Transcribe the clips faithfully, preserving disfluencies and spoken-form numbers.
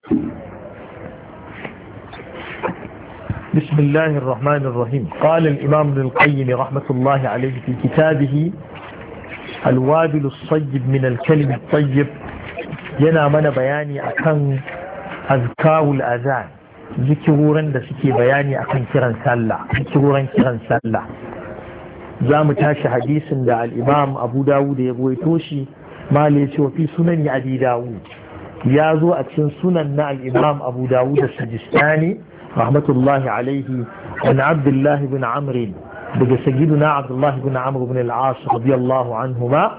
بسم الله الرحمن الرحيم. قال الإمام ابن القيم رحمة الله عليه في كتابه الوابل الصيب من الكلم الطيب yana mana bayani akan azkarul azan, zikirorin da suke bayani akan kiran sallah, zikirorin kiran sallah. Za mu tashi hadisin da al-imam Abu Dawud ya rawaito shi, mali ya ce wa fi sunani Abi Dawud, ya zo a cikin sunan na al-imam Abu Dawud as-Sijistani rahmatullahi alaihi, an Abdullah ibn Amr, daga sayyidina Abdullah ibn Amr ibn al-As radiyallahu anhuma,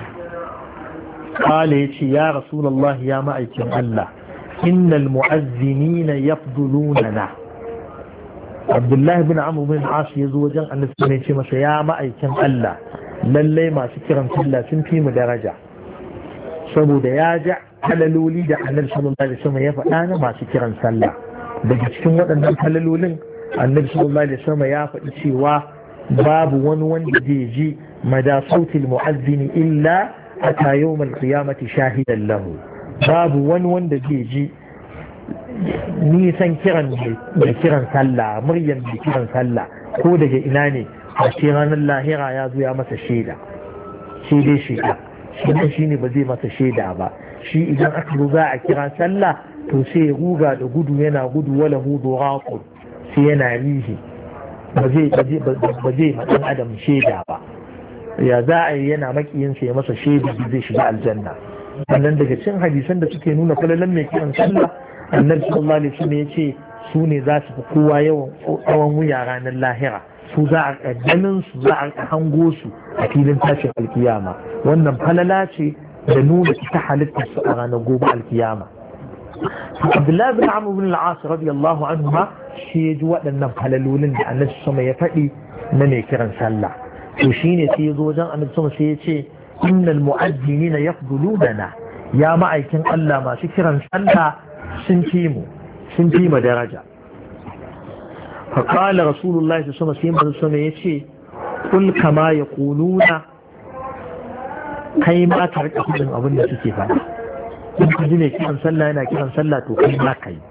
قال يا رسول الله يا مأيكم الله إن المؤذنين يفضلوننا. عبد الله بن عمرو بن العاص يزوجا أن نسميه مس يا مأيكم الله للي ما سكرم كلا سنتي مدرجة saboda ya ji halaloli da annabi sallallahu alaihi wasallam ya faɗa na masu kiran sallah. Daga cikin waɗannan halalolin annabi sallallahu alaihi wasallam ya faɗi cewa babu wani wanda zai ji mada sautil mu'azzini illa ata yawmal qiyamati shahidan lahu. Babu wani wanda zai ji nisan kiran da kiran sallah, muryan da kiran sallah ko daga ina ne, a ce ranar lahira ya zo ya masa shaida. Shi dai shaida shi shi ne ba zai masa shaida ba. Shi idan aka zo za a kira sallah to sai ya ruga da gudu, yana gudu wala hudu raqul, sai yana rihi, ba zai ba zai ma dan adam shaida ba. Ya za a yi yana makiyinsa ya masa shaida zai shiga aljanna. Sannan daga cikin hadisan da suke nuna falalan mai kiran sallah, annabi sallallahu alaihi wasallam ya ce su ne za su fi kowa yawan tsawon wuya ranar lahira, su za a ganin su, za a hango su a filin tashin alkiyama. Wannan falala ce da nuna ta halittar su a ranar gobe alkiyama. Abdullahi bin Amr bin al-As radiyallahu anhu ma shi ya ji waɗannan falalolin da annabi sama ya faɗi na mai kiran sallah. To shine sai ya zo wajen annabi sama sai ya ce innal mu'adhdhinina yafduluna, ya ma'aikin Allah masu kiran sallah sun fi mu sun fi mu daraja. fa qala rasulullahi sallallahu alaihi wasallam yace kul kama yaquluna, kai ma ka rika kudin abin da suke faɗa. in ka ji ne kiran sallah yana kiran sallah to kai ma kai,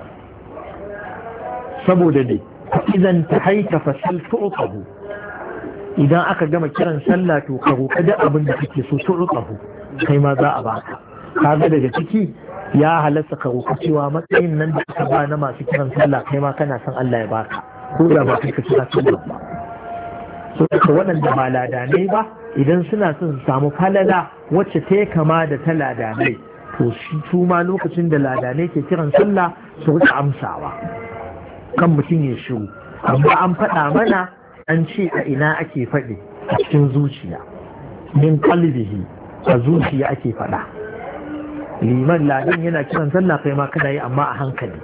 saboda ne idan tahaita fasal tu'tahu, idan aka gama kiran sallah to ka roƙa da abin da kake so tu'tahu, kai ma za a baka. kaga daga ciki ya halatta ka roƙa cewa matsayin nan da aka ba na masu kiran sallah kai ma kana son Allah ya baka, ko da ba kai ka kira sallah ba. so daga waɗanda ba ladanai ba, idan suna son su samu falala wacce ta kama da ta ladanai, to su ma lokacin da ladanai ke kiran sallah su rika amsawa, kan mutum ya shiru. amma an faɗa mana an ce a ina ake faɗi, a cikin zuciya, min qalbihi, a zuciya ake faɗa. liman ladan yana kiran sallah kai ma kana yi, amma a hankali.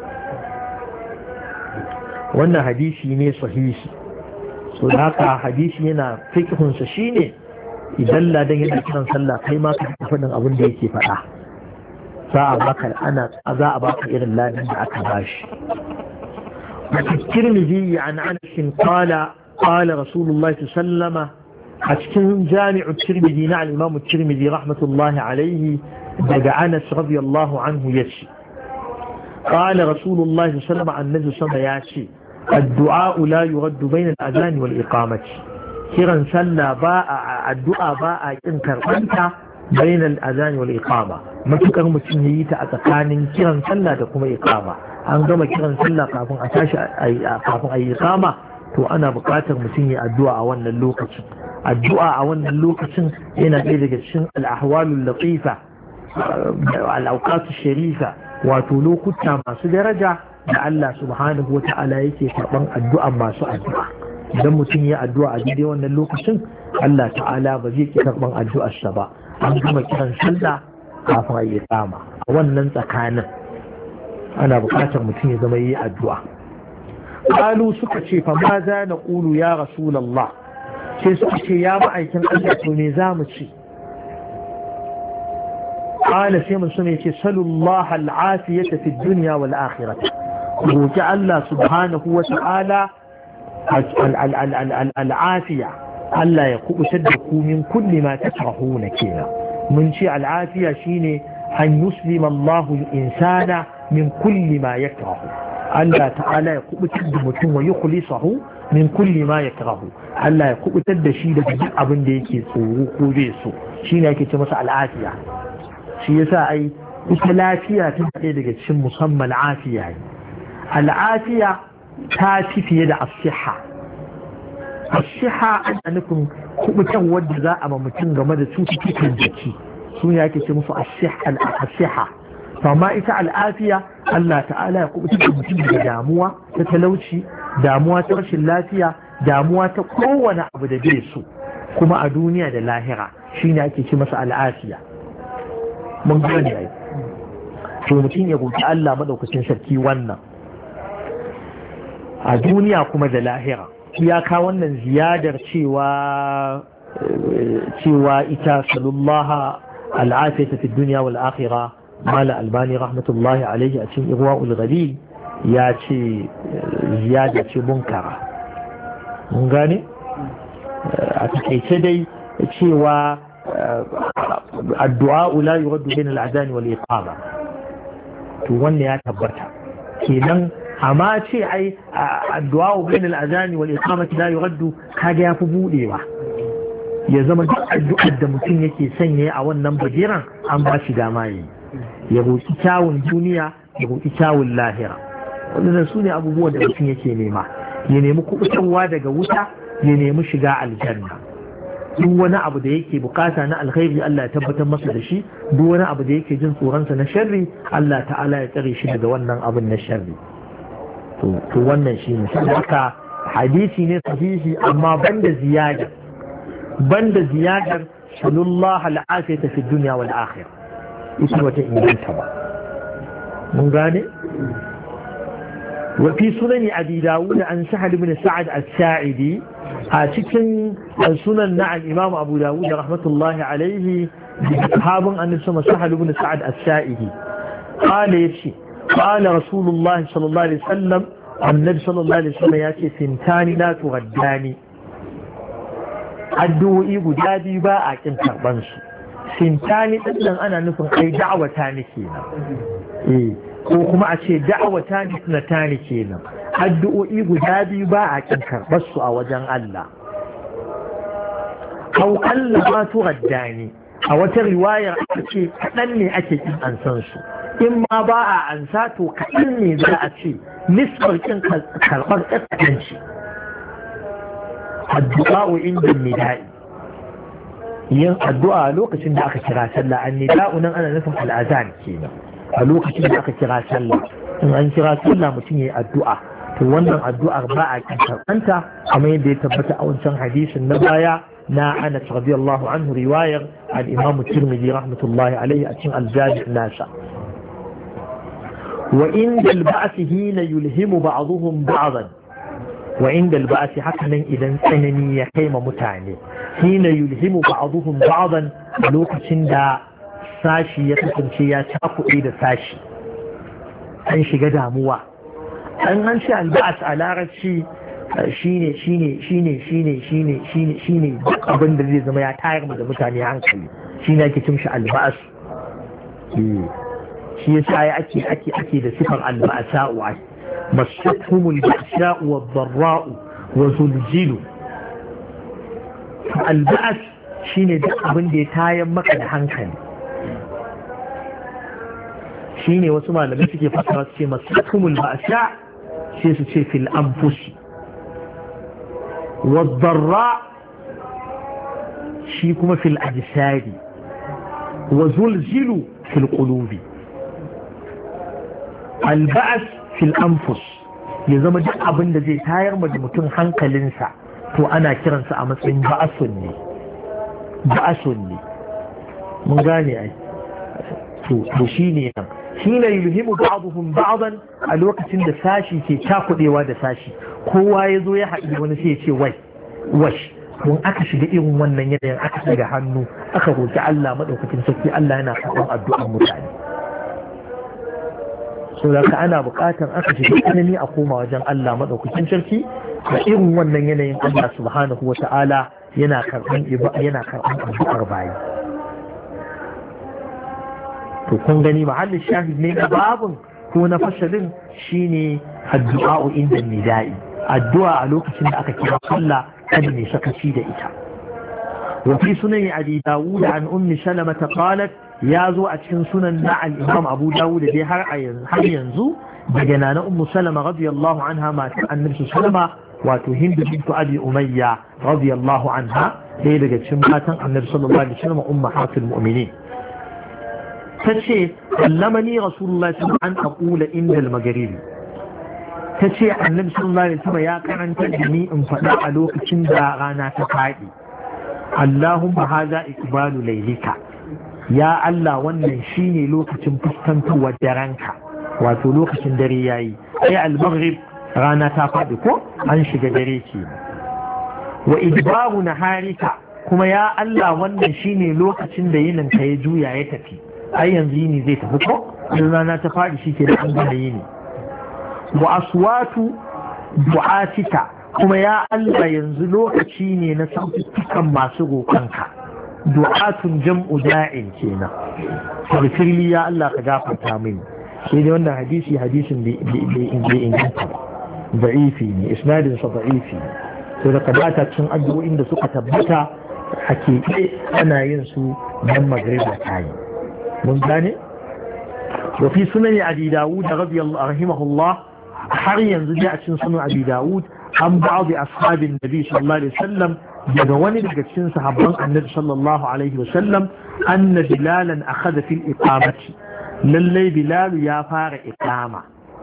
wannan hadisi ne sahihi. so da haka hadisi yana fiqhunsa shine idan ladan yana kiran sallah kai ma ka faɗin abin da yake faɗa, za a baka ana za a baka irin ladan da aka bashi. الترمذي عن أنس قال قال رسول الله صلى الله عليه وسلم، أشكن جامع الترمذي نعم الإمام الترمذي رحمة الله عليه بدع أنس رضي الله عنه يشي، قال رسول الله صلى الله عليه وسلم عن نزل صلى ياشي الدعاء لا يرد بين الأذان والإقامة. كيران سلا باء الدعاء باء إنكر أنت بين الأذان والإقامة، ما تكر متنيت أتقان كيران سلا تقوم إقامة. an gama kiran sallah kafin a tashi kafin a yi kama, to ana buƙatar mutum ya addu'a a wannan lokacin. addu'a a wannan lokacin yana ɗaya daga cikin al-ahwalul latifa, al-awqatu sharifa, wato lokuta masu daraja da Allah subhanahu wa ta'ala yake karɓan addu'a masu addu'a. idan mutum ya addu'a a daidai wannan lokacin, Allah ta'ala ba zai ki karɓan addu'arsa ba. an gama kiran sallah kafin a yi kama, a wannan tsakanin ana bukatar mutum ya zama yi addu'a. Kalu suka ce fa ma za na ƙulu ya rasulallah, sai suka ce ya ma'aikin Allah to me za mu ce. Kala sai mun sune ce sallallahu al'afiyata fi dunya wal akhirah, roki Allah subhanahu wa ta'ala al'afiya, Allah ya kubutar da ku min kulli ma takrahuna kenan. mun ce al'afiya shine an yuslima Allahu insana min kulli ma yakrahu Allah ta'ala ya kubutar da mutum wa yukhlisahu min kulli ma yakrahu Allah ya kubutar da shi daga duk abin da yake tsoro ko bai so shine yake ce masa al'afiya shi yasa ai ita lafiya ta ɗaya daga cikin musamman afiya al'afiya ta fi fiye da asiha asiha ana nufin kubutar wadda za a ma mutum game da cututtukan jiki su ne ake ce musu asiha amma ita al'afiya Allah ta'ala ya kubutar da mutum daga damuwa ta talauci damuwa ta rashin lafiya damuwa ta kowane abu da bai so kuma a duniya da lahira shine ake ce masa al'afiya mun gane ai to mutum ya roki Allah madaukakin sarki wannan a duniya kuma da lahira iyaka wannan ziyadar cewa cewa ita sallallahu al'afiyata fi dunya wal akhirah mala albani rahmatullahi alaihi a cikin irwaul ghalil ya ce ziyada ce munkara mun gane a takaice dai cewa addu'a la yuraddu bain al'adani wal iqama to wannan ya tabbata kenan amma ce ai addu'a bain al'adani wal iqamati la yuraddu kaga yafi budewa ya zama duk addu'ar da mutum yake sanya a wannan bagiran an ba shi dama yi ya roki kyawun duniya ya roki kyawun lahira wannan su ne abubuwan da mutum yake nema ya nemi kubutarwa daga wuta ya nemi shiga aljanna duk wani abu da yake bukata na alkhairi Allah ya tabbatar masa da shi duk wani abu da yake jin tsoronsa na sharri Allah ta'ala ya tsare shi daga wannan abin na sharri to wannan shi ne haka hadisi ne sahihi amma banda ziyada banda ziyadar sallallahu al'afiyata fi dunya wal akhirah ita wata inganta ba mun gane وفي سنن أبي داود عن سهل بن سعد الساعدي هاتكن سنن نع الإمام أبو داود رحمة الله عليه بحاب أن اسمه سهل بن سعد الساعدي قال يبشي قال رسول الله صلى الله عليه وسلم النبي صلى الله عليه وسلم ياتي سنتان لا تغداني addu'o'i guda biyu ba a kin karban su sintani din ana nufin kai da'awata ne kenan eh ko kuma a ce da'awata ne sunatani kenan addu'o'i guda biyu ba a kin karbar su a wajen Allah aw Allah ma tugaddani a wata riwayar aka ce kadan ne ake kin an san su in ma ba a ansa to kadan ne za a ce nisbar kin karbar kadanci addu'a inda nida'i yin addu'a lokacin da aka kira sallah an nida'u nan ana nufin al'azan kenan a lokacin da aka kira sallah in an kira sallah mutum yayi addu'a to wannan addu'ar ba a kanta kamar yadda ya tabbata a wancan hadisin na baya na Anas radiyallahu anhu riwayar al-Imam Tirmidhi rahmatullahi alayhi a cikin al-Jami' nasa wa inda al-ba'th hina yulhimu ba'dhum ba'dan وعند البأس حقنا إذا سنني يقيم متعني حين يلهم بعضهم بعضا لوك شندا ساشي يتسنشي يتاكو إيدا ساشي أنشي قدا موا أن أنشي البأس على رشي shine shine shine shine shine shine shine abin da zai zama ya tayar da mutane hankali shine ake cin shi alba'as shi yasa ake ake ake da sifar alba'asa wa مستهم البأساء والضراء وزلزلوا البأس شيني دق abin da ya tayar maka da hankali shine wasu malamai suke fasara su ce masahumul ba'sa sai su ce fil anfus والضراء shi kuma fil ajsadi وزلزلوا في القلوب البأس fil anfus ya zama duk abin da zai tayar ma da mutum hankalinsa to ana kiransa a matsayin ba'asun ne ba'asun ne mun gane ai to to shine nan shine yulhimu ba'dhum ba'dan a lokacin da sashi ke cakudewa da sashi kowa ya zo ya haɗu wani sai ya ce wai wash kun aka shiga irin wannan yanayin aka shiga hannu aka roki Allah madaukakin sarki Allah yana karɓar addu'ar mutane so da ka ana buƙatar aka shiga tsanani a koma wajen Allah maɗaukakin sarki da irin wannan yanayin Allah subhanahu wa ta'ala yana karɓan yana karɓan addu'ar bayi to kun gani mahallin shahid ne na babun ko na fasalin shine addu'a inda nida'i, addu'a a lokacin da aka kira sallah kada ne sakaci da ita. وفي سنن أبي داود عن أم سلمة قالت يا زو أتشن سنن مع الإمام أبو داود دي هر ينزو بجنان أم سلمة رضي الله عنها ما كان النبي سلمة وتهند بنت أبي أمية رضي الله عنها هي لقد شمعت النبي صلى الله عليه وسلم أمهات المؤمنين تشي علمني رسول الله صلى الله عليه وسلم أن أقول إن المغرب تشي النبي صلى الله عليه وسلم يا كان تجني إن فلا ألوك تشندا غانا تفادي Allahumma haza ikbalu lailika, ya Allah wannan shine lokacin fuskantowar daranka, wato lokacin dare yayi, ai al-maghrib rana ta faɗi ko an shiga dare ce. Wa idbaru naharika, kuma ya Allah wannan shine lokacin da yinin ka ya juya ya tafi, ai yanzu yini zai tafi ko rana ta faɗi shike da an gane yini. Wa aswatu du'atika, kuma ya Allah yanzu lokaci ne na sautukan masu roƙonka, du'atun jam'u da'in kenan. Farfirli ya Allah ka gafarta mini. Sai dai wannan hadisi hadisin bai inganta ba, da'ifi ne, isnadin sa da'ifi ne. Sai da kabata cin addu'o'in da suka tabbata a keɓe ana yin su dan magriba ta yi. Mun gane? Wa fi sunan Abi Dawud radiyallahu rahimahullah, har yanzu dai a cikin sunan Abi Dawud عن بعض أصحاب النبي صلى الله عليه وسلم جدواني لقدسين صحابان النبي صلى الله عليه وسلم أن بلالا أخذ في الإقامة للي بلال يافار إقامة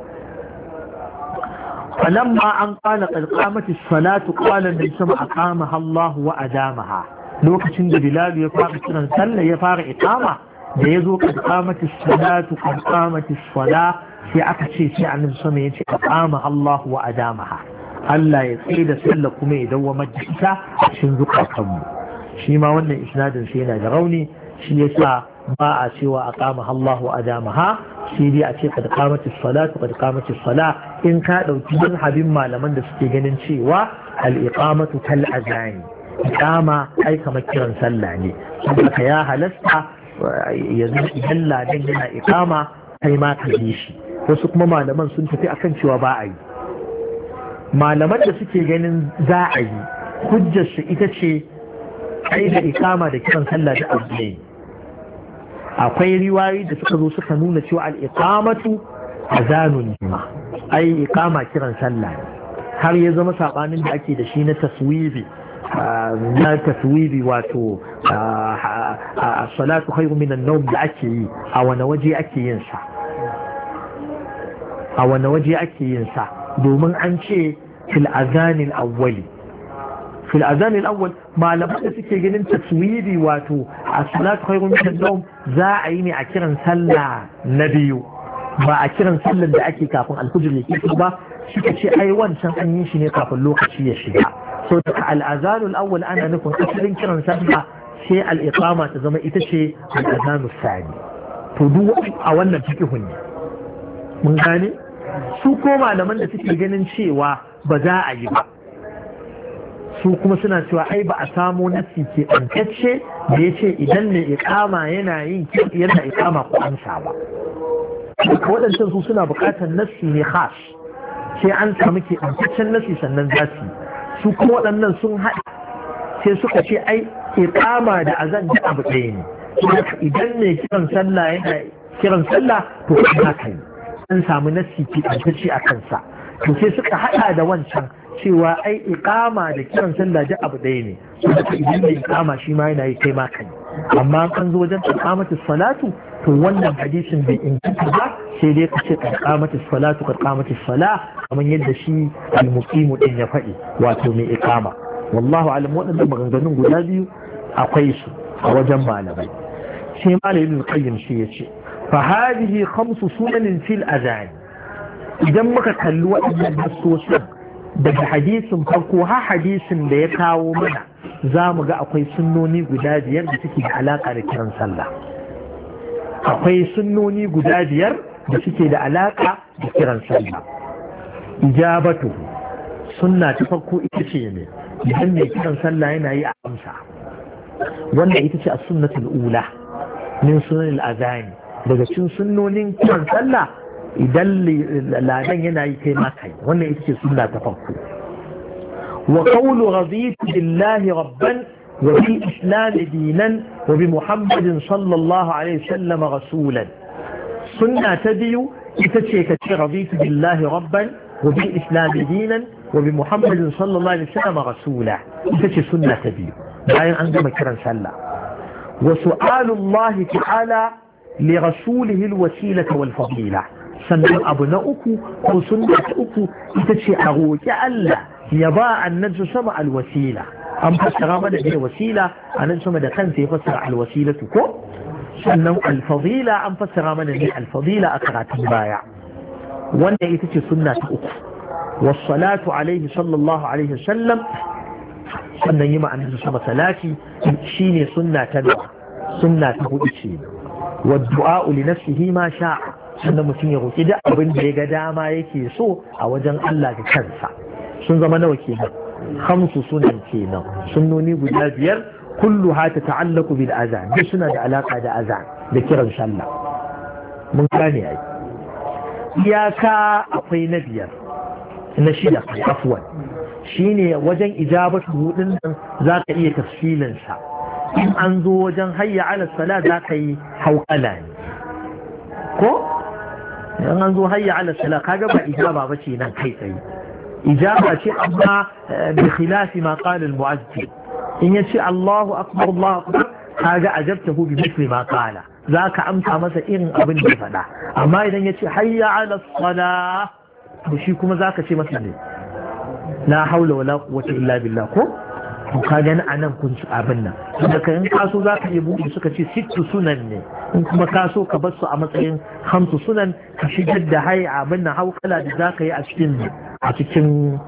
فلما أن قال قد قامت الصلاة قال النبي صلى الله عليه وسلم أقامها الله وأدامها لو كتن بلال يفار سنة سنة يفار إقامة يزو قد قامت الصلاة قد قامت الصلاة في أكتشي في عن النبي صلى الله عليه وسلم أقامها الله وأدامها Allah ya tsaye da sallah kuma ya dawwamar da ita a cikin zukatanmu. Shi ma wannan isnadin sai yana da rauni, shi yasa ba a cewa aqama Allahu adamaha, shi dai a ce kad qamatis salatu kad qamatis sala, in ka dauki mazhabin malaman da suke ganin cewa al-iqamatu kal azani, iqama ai kamar kiran sallah ne, saboda ya halasta yanzu idan ladan yana iqama kai ma ka ji shi. Wasu kuma malaman sun tafi akan cewa ba a yi. Malaman da suke ganin za a yi hujjarsu ita ce ai da ikama da kiran sallah da abu ne. Akwai riwayoyi da suka zo suka nuna cewa al-iqamatu azanun ma, ai ikama kiran sallah ne, har ya zama sabanin da ake da shi na taswibi na taswibi wato salatu khairu minan nawm da ake yi a wani waje ake yin sa a wani waje ake yin sa domin an ce fil azanin awwali fil azanin awwal malaman da suke ganin taswiri wato a salatu khairun min an-nawm za a yi ne a kiran sallah na biyu ba a kiran sallar da ake kafin alfujr ya fito ba, suka ce ai wancan an yi shi ne kafin lokaci ya shiga. so ta al-azanul awwal ana nufin asalin kiran sallah sai al-iqama ta zama ita ce al-azanus sani. to duk a wannan fiqhun ne mun gane. Su ko malaman da suke ganin cewa ba za a yi ba, su kuma suna cewa ai ba a samu nasi ke ɓantacce da ya ce idan ne ikama yana yin yana ikama ko amsa ba. Waɗancan su suna buƙatar nasi ne khas, sai an samu ke ɓantaccen nasi sannan za su yi. Su kuma waɗannan sun haɗa sai suka ce ai ikama da azan da abu ɗaya ne. Idan ne kiran sallah yana kiran sallah to kuma ka yi. An samu nassi fitantacce a kansa, to sai suka hada da wancan cewa ai iqama da kiran sallah da abu ɗaya ne, saboda idan da iqama shi ma yana yi kai ma kai, amma an zo wajen iqamatus salatu to wannan hadisin bai inganta ba, sai dai ka ce iqamatus salatu iqamatus sala kamar yadda shi al-muqimu din ya faɗi wato mai iqama. Wallahu alam, waɗannan maganganun guda biyu akwai su a wajen malamai. Sai malamin qayyim shi ya ce فهذه خمس سنن في الأذان. idan muka kalli waɗannan nassosin daga hadisin farko ha hadisin da ya kawo mana za mu ga akwai sunnoni guda biyar da suke da alaƙa da kiran sallah. Akwai sunnoni guda biyar da suke da alaƙa da kiran sallah. Ijabatu, sunna ta farko ita ce ne idan mai kiran sallah yana yi a amsa, wanda ita ce a sunnatul ula min sunan al-azani. Daga cikin sunnonin kiran sallah idan ladan yana yi kai ma kai wannan ita ce sunna ta farko wa qawlu raditu billahi rabban wa bil islam dinan wa bi muhammadin sallallahu alaihi wasallam rasulan sunna ta biyu ita ce ka ce raditu billahi rabban wa bil islam dinan wa bi muhammadin sallallahu alaihi wasallam rasula ita ce sunna ta biyu bayan an gama kiran sallah wa su'alullahi ta'ala li rasulihi alwasilata wal fadila sannan abu na uku ko sunna ta uku ita ce a roƙi Allah ya ba annabi sama alwasila an fassara mana da wasila annabi sama da kansa ya fassara alwasilatu ko sannan alfadila an fassara mana ne alfadila a karatun baya wannan ita ce sunna ta uku wassalatu alaihi sallallahu alaihi wasallam sannan yi ma'anar sama salati shine sunna ta da sunna ta hudu ce wa du'a li nafsihi ma sha'a sannan mutum ya roki duk abin da ya ga dama yake so a wajen Allah da kansa sun zama nawa kenan khamsu sunan kenan sunnoni guda biyar kulluha tata'allaqu bil azan duk suna da alaka da azan da kiran sallah mun gane ai iyaka akwai na biyar na shida afwan shine wajen ijabatu hudin nan zaka iya tafsilin sa in an zo wajen hayya ala salat zaka yi hauqala ne ko in an zo hayya ala salat kaga ba ijaba bace nan kai tsaye ijaba ce amma bi khilafi ma qala al mu'azzin in yace Allahu akbar Allahu akbar kaga ajabtahu bi mithli ma qala zaka amsa masa irin abin da ya faɗa amma idan yace hayya ala salat to shi kuma zaka ce masa ne la haula wala quwwata illa billah ko to ka gani anan kun ci abin nan da kan kaso zaka yi buɗe suka ce sittu sunan ne in kuma kaso ka bar su a matsayin hamsu sunan ka shigar da hai abin nan haukala da zaka yi a cikin a cikin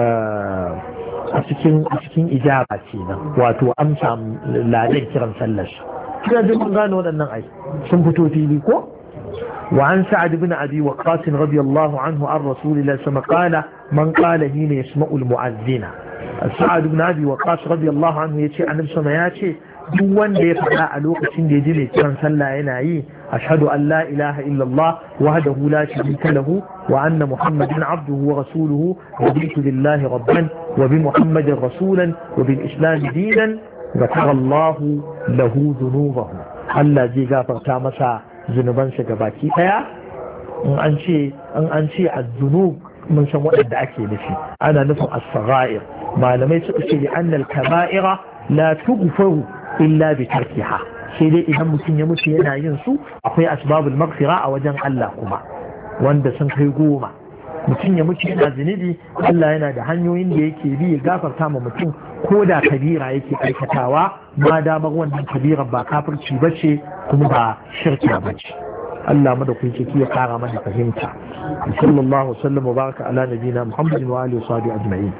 a cikin a cikin ijaba ce nan wato amsa ladan kiran sallar kina jin mun gano waɗannan ai sun fito fili ko وعن سعد بن أبي وقاص رضي الله عنه عن رسول الله صلى الله عليه وسلم قال من قال حين يسمع المؤذن سعد بن أبي وقاص رضي الله عنه يتي عن السماء ياتي دوان دي فلا ألوك سندي جلي كان صلى ينعي أشهد أن لا إله إلا الله وحده لا شريك له وأن محمدا عبده ورسوله رضيت بالله ربا وبمحمد رسولا وبالإسلام دينا غفر الله له ذنوبه الله جي غافر تامسا zunubansa gabaki daya in an ce in an ce az-zunub mun san waɗanda ake nufi ana nufin as-sagha'ir malamai suka ce li annal kaba'ira la tughfaru illa bi tarkiha sai dai idan mutum ya mutu yana yin su akwai asbabul maghfira a wajen Allah kuma wanda sun kai goma mutum ya mutu yana zunubi Allah yana da hanyoyin da yake bi ya gafarta ma mutum ko da kabira yake aikatawa ma damar wannan kabira ba kafirci bace kuma ba shirka bace Allah madaukaki ya kara mana fahimta sallallahu alaihi wa sallam wa baraka ala nabiyina muhammadin wa alihi wa sahbihi ajma'in